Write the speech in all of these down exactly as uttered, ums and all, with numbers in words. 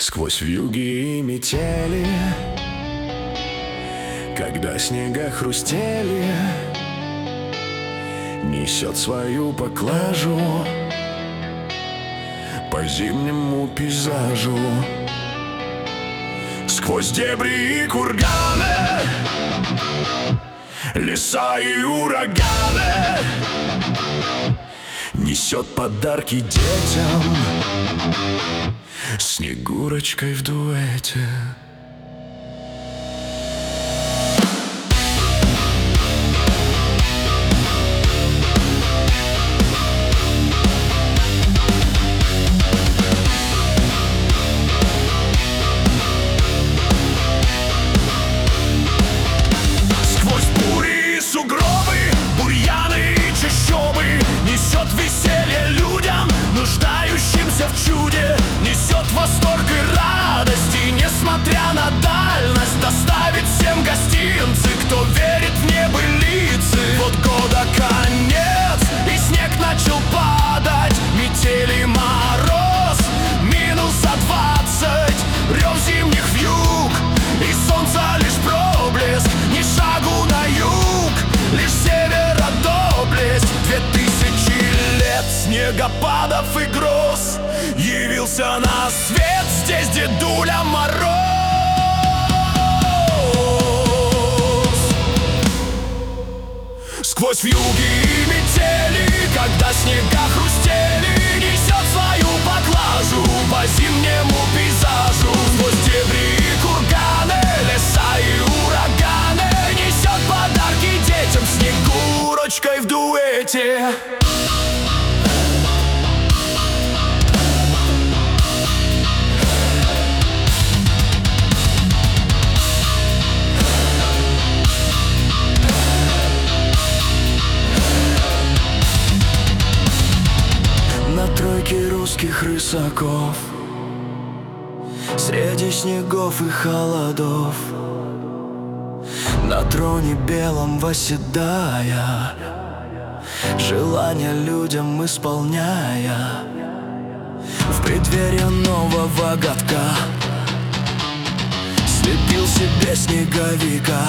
Сквозь вьюги и метели, когда снега хрустели, несет свою поклажу по зимнему пейзажу. Сквозь дебри и курганы, леса и ураганы, несет подарки детям Снегурочкой в дуэте. Сквозь бури и сугробы, бурьяны и чащобы, несет веселье людям, нуждающимся в чуде, несет восторг и радость, и несмотря на дальность, доставит всем гостинцы, кто верит в небылицы. Вот года конец, и снег начал падать, метель и мороз, минус за двадцать, рев зимних вьюг, и солнца лишь проблеск, ни шагу на юг, лишь севера доблесть. Две тысячи лет снегопадов и гроз, явился на свет здесь Дедуля Мороз. Сквозь вьюги и метели, когда снега хрустели, несет свою поклажу по зимнему пейзажу. Сквозь дебри и курганы, леса и ураганы, несет подарки детям Снегурочкой в дуэте. На тройке русских рысаков, среди снегов и холодов, на троне белом восседая, желания людям исполняя, в преддверии нового годка слепил себе снеговика,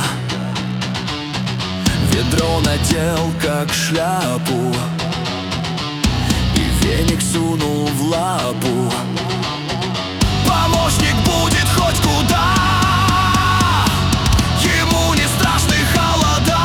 ведро надел как шляпу, веник сунул в лапу. Помощник будет хоть куда, ему не страшны холода,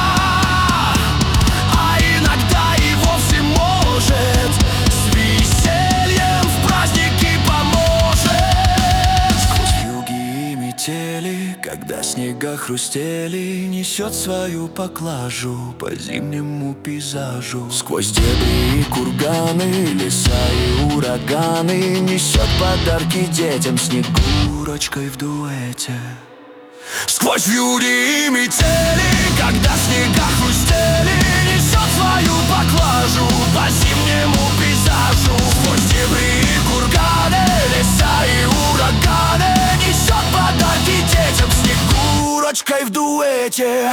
а иногда и вовсе может с весельем в праздники поможет. Сквозь вьюги и метели, когда снега хрустели, несет свою поклажу по зимнему пейзажу. Сквозь дебри и курганы, леса и ураганы, несет подарки детям Снегурочкой в дуэте. Сквозь вьюги и метели, когда снега хрустели, несет свою поклажу по зимнему пейзажу. Сквозь дебри и курганы, леса и ураганы, несет подарки детям Снегурочкой в дуэте.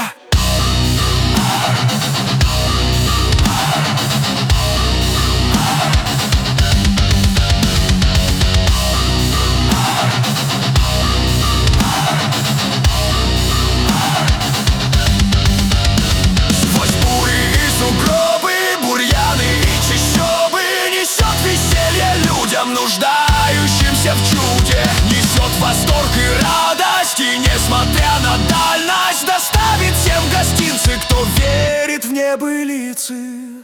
Нуждающимся в чуде, несет восторг и радость, и несмотря на дальность, доставит всем гостинцы, кто верит в небылицы.